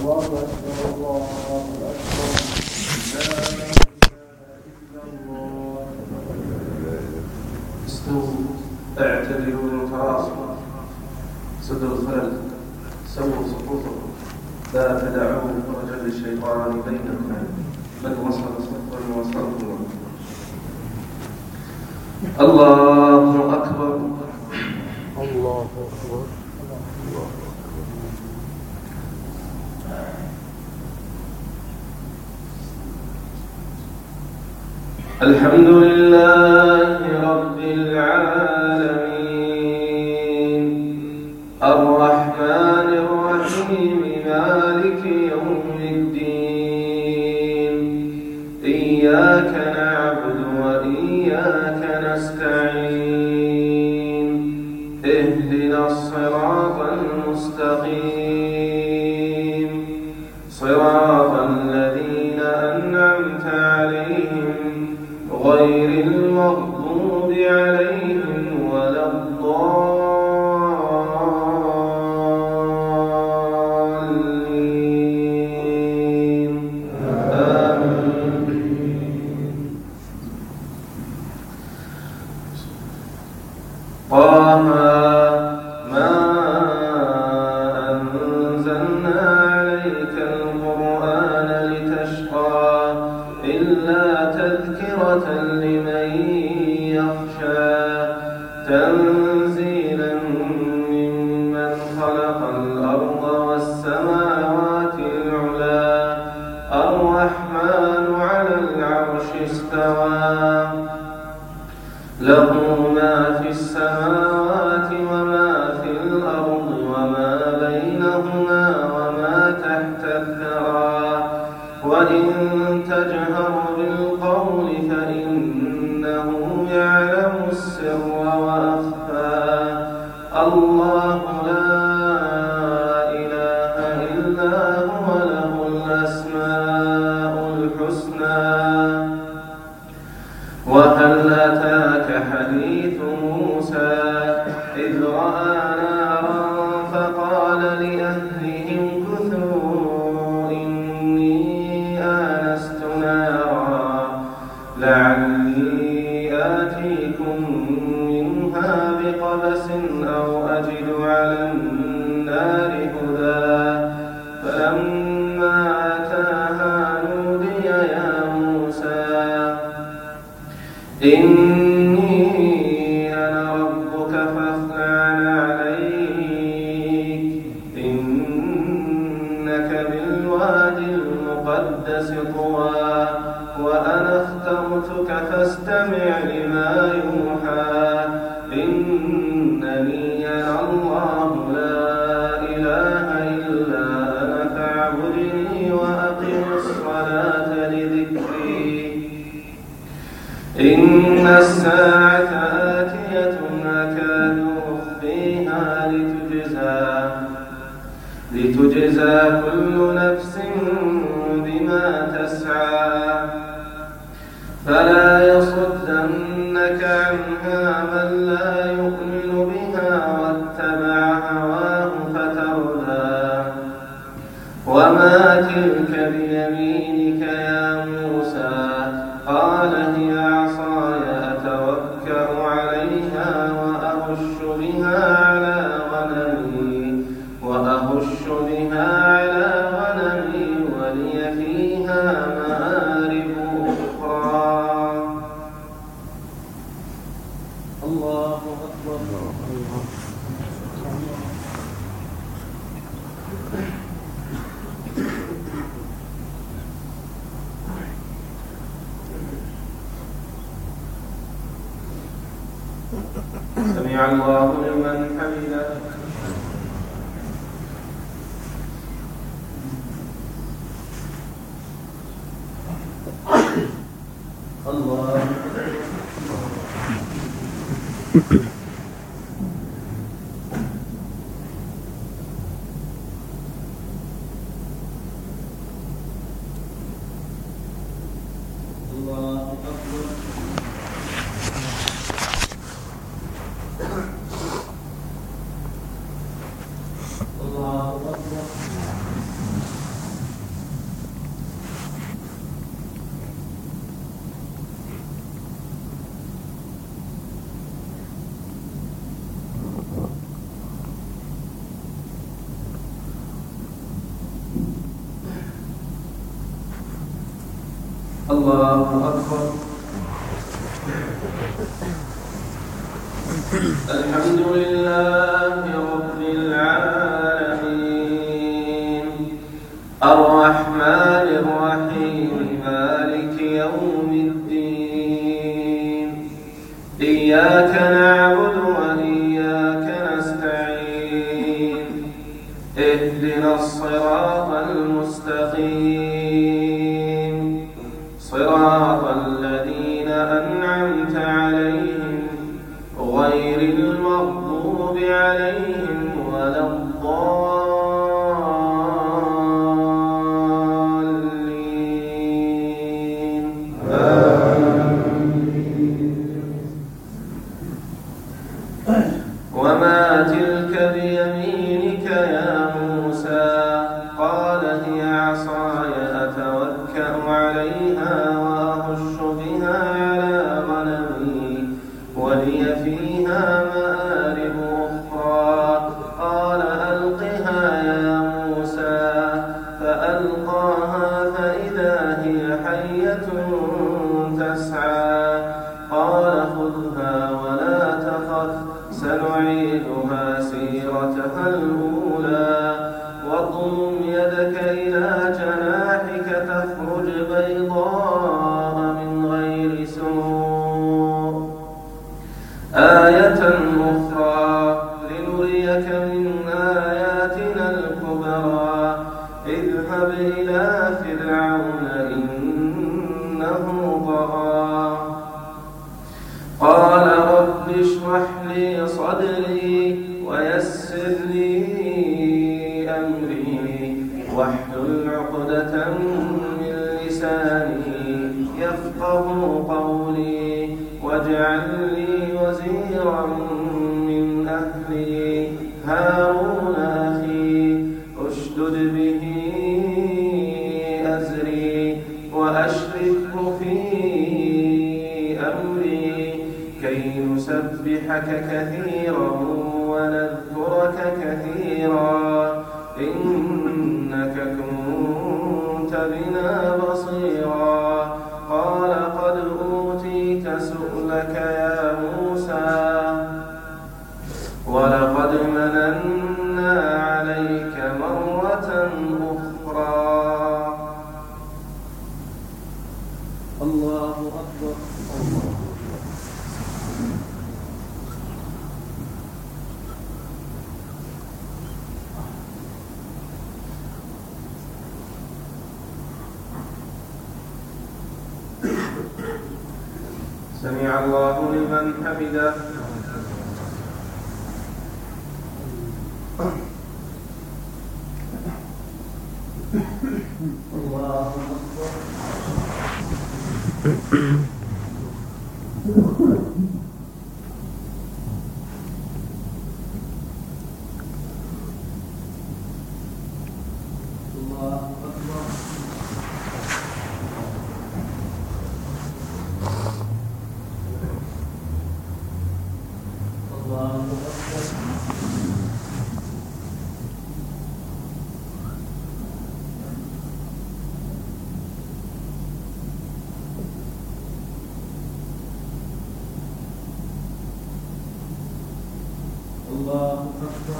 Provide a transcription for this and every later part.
الله أكبر الله أكبر لا إله إلا الله. استووا اعتدلوا وتراصوا سدوا الخلل سووا صفوفكم لا تدعوا فرجا للشيطان بينكم بل وصل صفا وصلوا. الله أكبر الله أكبر. الحمد لله رب العالمين الرحمن الرحيم مالك يوم الدين إياك نعبد وإياك نستعين اهدنا الصراط المستقيم صراط الذين أنعمت عليهم غير المغضوب عليهم ولا الضالين آمين. طه ما أنزلنا عليك القرآن لتشقى إلا تذكرة لمن يخشى تنزيلا ممن خلق الأرض والسماوات العلى الرحمن على العرش استوى له ما في السماوات وما في الأرض وما بينهما وما تحت الثرى وإن تجهر بالقول فإنه يعلم السر وأخفى الله لا إله إلا هو له الأسماء الحسنى. وهل أتاك حديث موسى إذ رأى نارا فقال لأهلهم كثوا إني آنست نارا لعلي آتيكم منها بقبس أو أجد على النار هدى فلما أتاها نودي يا موسى إني أنا ربك فاخلع عليك إنك بالوادي المقدس طوى وأنا اخترتك فاستمع لما يوحى إنني أنا الله لا إله إلا أنا فاعبدني وأقم الصلاة لذكري إن الساعة آتية أكاد أخفيها لتجزى كل نفس بما تسعى فلا يصدنك عنها من لا يؤمن بها واتبع هواه فتردى. وما تلك بيمينك يا موسى قال هي عصاي أتوكأ عليها وأهش بها على غنمي ولي فيها مآرب أخرى. الله أكبر. سمع الله لمن حمده. الله الله أكبر. الحمد لله رب العالمين الرحمن الرحيم مالك يوم الدين إياك نعبد وإياك نستعين اهدنا الصراط المستقيم صراط الذين أنعمت عليهم غير المغضوب عليهم ولا الضالين وما تلك بيمينك يا موسى قال هي عصاي أتوكأ عليها وأهش بها على غنمي ولي فيها مآرب أخرى قال ألقها يا موسى فألقاها فإذا هي حية تسعى قال خذها ولا تخف سنعيدها سيرتها الأولى واضم يدك إلى جناحك تخرج بيضاء من غير سوء آية أخرى لنريك من آياتنا الكبرى اذهب إلى فرعون إنه طغى قال رب اشرح لي صدري ويسر لي أمري واحلل عقدة من لساني يفقه قولي واجعل لي وزيرا من أهلي هارون أخي اشدد به أزري وأشركه في أمري كي نسبحك كثيرا ونذكرك كثيرا إنك كنت بنا بصيرا قال قد أوتيت سؤلك يا موسى ولقد مننا عليك مرة أخرى الله أكبر. سمع الله لمن حمده. الله أكبر. الله أكبر. الله أكبر.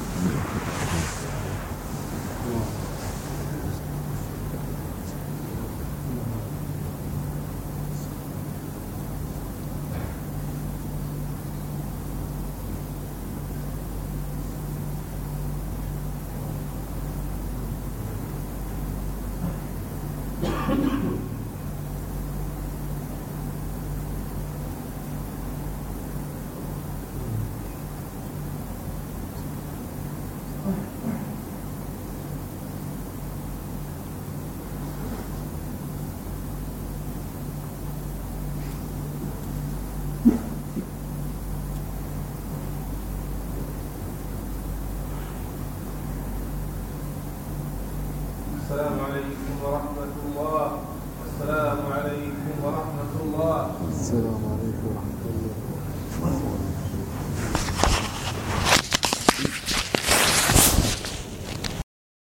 السلام عليكم ورحمة الله. السلام عليكم ورحمة الله. السلام عليكم ورحمة الله.